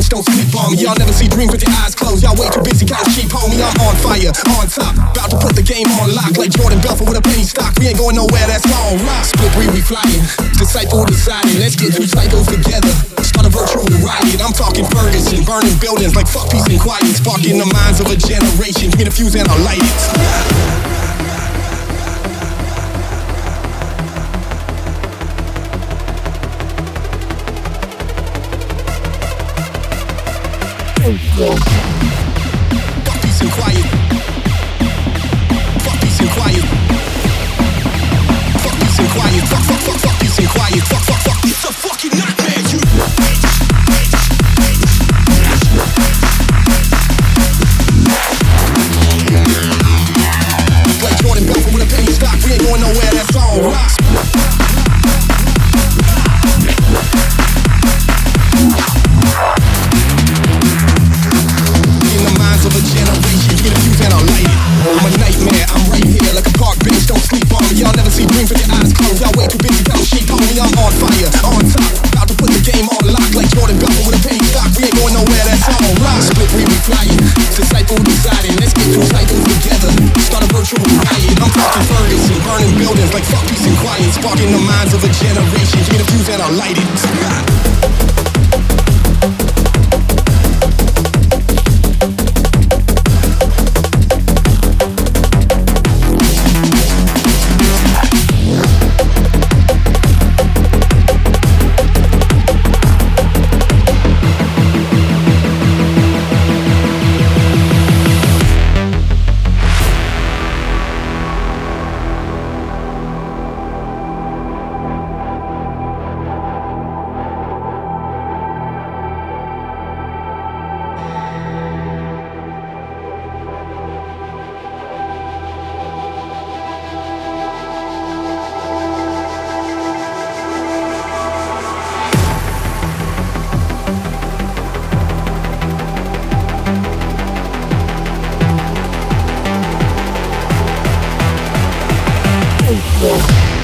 bitch, don't sleep on me. Y'all never see dreams with your eyes closed. Y'all way too busy counting sheep, homie. I'm on fire, on top, about to put the game on lock like Jordan Belfort with a penny stock. We ain't going nowhere, that's on rock. Split three, we flying. Disciple deciding, let's get two cycles together. Start a virtual riot. I'm talking Ferguson, burning buildings like fuck peace and quiet. Sparking the minds of a generation. Give me the fuse and I'll light it. Fuck peace and quiet. Fuck peace and quiet. Fuck peace and quiet. Fuck peace and quiet. Fuck. It's a fucking nightmare, you. Like Jordan Belfort with a penny stock. We ain't going nowhere, that's all rock. Of a generation, get a fuse and I'll light it. I'm a nightmare, I'm right here like a park bench, don't sleep on me. Y'all never see dreams with your eyes closed. Y'all way too busy counting sheep, homie. I'm on fire, on top, about to put the game on lock like Jordan Belfort with a penny stock. We ain't going nowhere, that's all rock. Split three, we flying. Disciple deciding, let's get two cycles together. Start a virtual riot. I'm talking Ferguson, burning buildings like fuck peace and quiet. Sparking the minds of a generation. Get a fuse and I'll light it. Yeah.